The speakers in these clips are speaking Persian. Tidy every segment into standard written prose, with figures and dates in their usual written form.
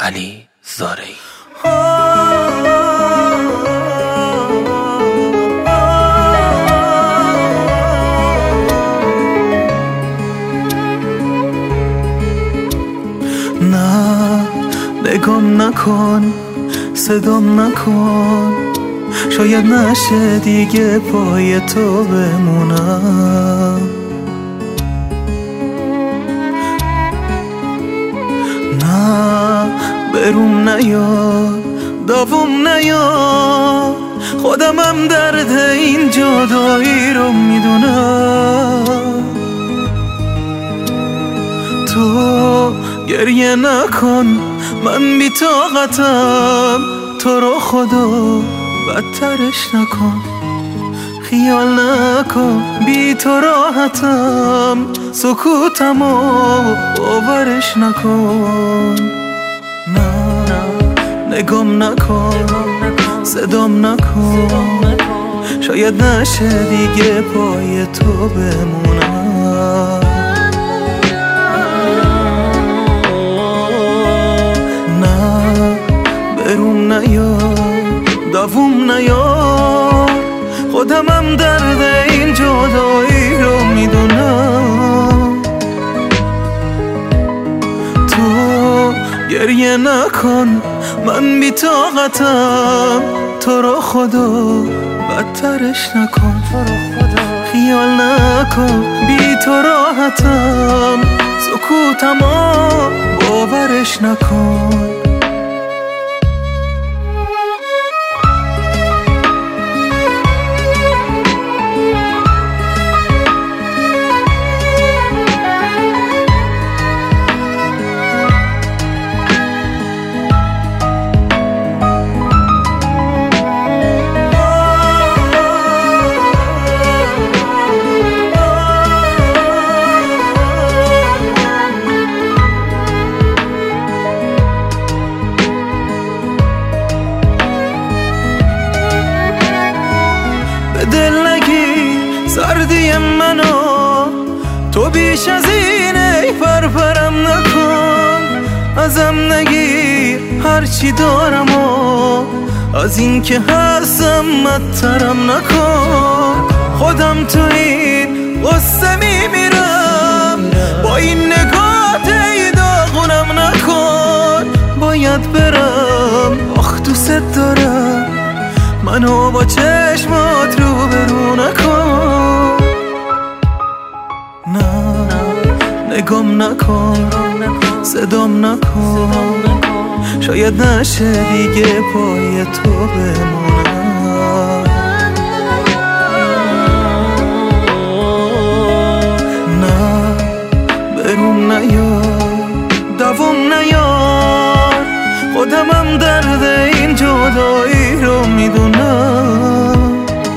علی زارعی. نه نگام نکن، صدام نکن، شاید نشه دیگه پای تو بمونم. نه بروم نیار، داوم نیار، خودمم درد این جدایی رو میدونم. تو گریه نکن، من بی طاقتم، تو رو خدا بدترش نکن. خیال نکن بی تو راحتم، سکوتمو باورش نکن. نه نگام نکن، صدام نکن، شاید نشه دیگه پای تو بمونم. نه بروم نیار، داوم نیار، خودمم درد این جدایی رو میدونم. تو گریه نکن، من بی طاقتم، تو رو خدا بدترش نکن. خیال نکن بی تو راحتم، سکوتمو باورش نکن. دل نگیر سردی منو، تو بیش از اینه پرپرم نکن. ازم نگیر هرچی دارم و از این که هستم بدترم نکن. خودم تو این غصه میمیرم، با این نگات ای داغونم نکن. باید برم، آخ دوست دارم، منو با چشمات رو برو نکن. نه نگام نکن، صدام نکن، شاید نشه دیگه پای تو بمونم. نه بروم نیار، داوم نیار، خودمم درد این جدایی رو میدونم.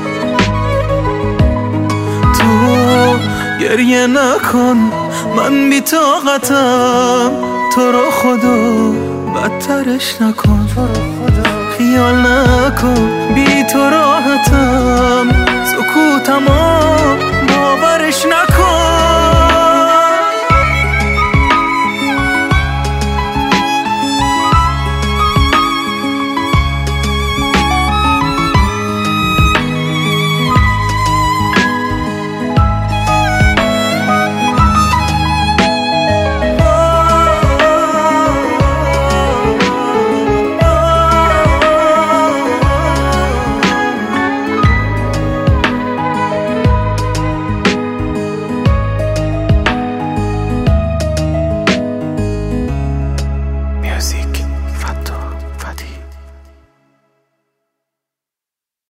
تو گریه نکن، من بی طاقتم، تو رو خدا بدترش نکن. خیال نکن بی تو راحتم، سکوتمو باورش نکن. Music.